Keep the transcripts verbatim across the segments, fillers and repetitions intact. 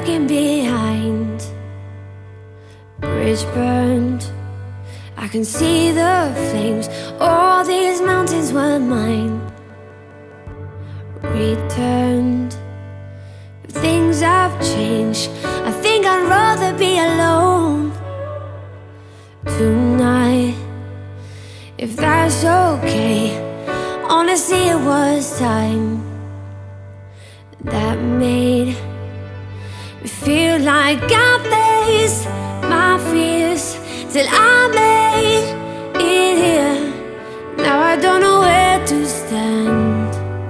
looking behind. Bridge burned, I can see the flames. All these mountains were mine. Returned, things have changed. I think I'd rather be alone tonight, if that's okay. Honestly, it was time that made me feel like I faced my fears till I made it here. Now I don't know where to stand,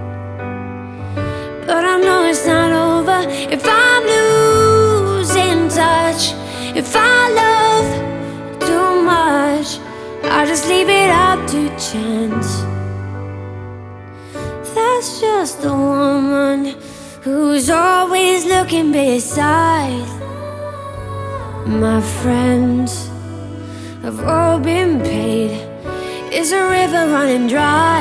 but I know it's not over. If I'm losing touch, if I love too much, I'll just leave it up to chance. That's just a woman who's always looking beside. My friends have all been paid. Is a river running dry?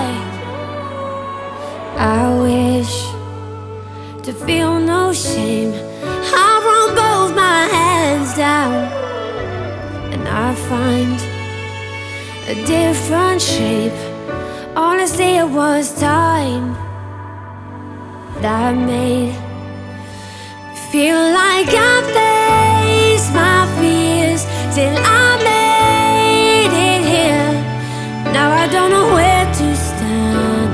I wish to feel no shame. I run both my hands down, and I find a different shape. Honestly, it was time that made me feel like I faced my fears till I made it here. Now I don't know where to stand,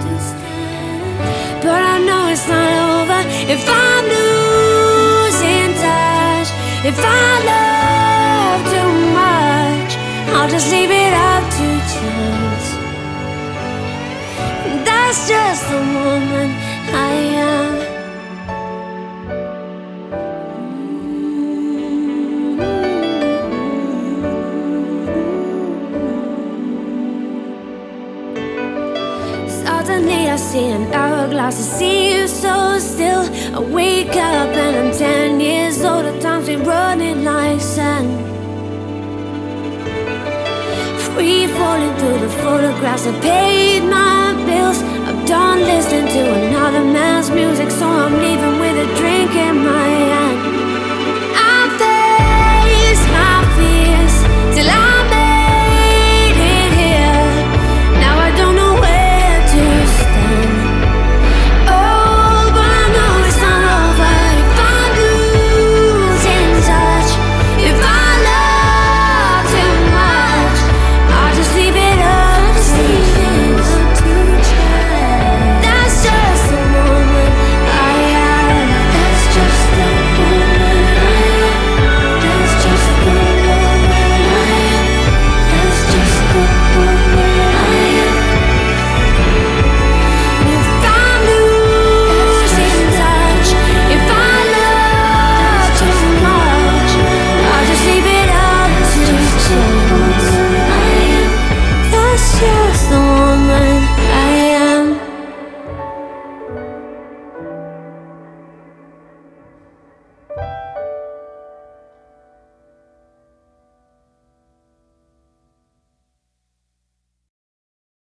but I know it's not over. If I'm losing touch, if I love too much, I'll just leave it up to chance. That's just the woman I am. Suddenly I see an hourglass, I see you so still. I wake up and I'm ten years old. The time's been running like sand. Free falling through the photographs, I paid my bills. I'm done listening to another man's music, so I'm leaving with a drink in my hand.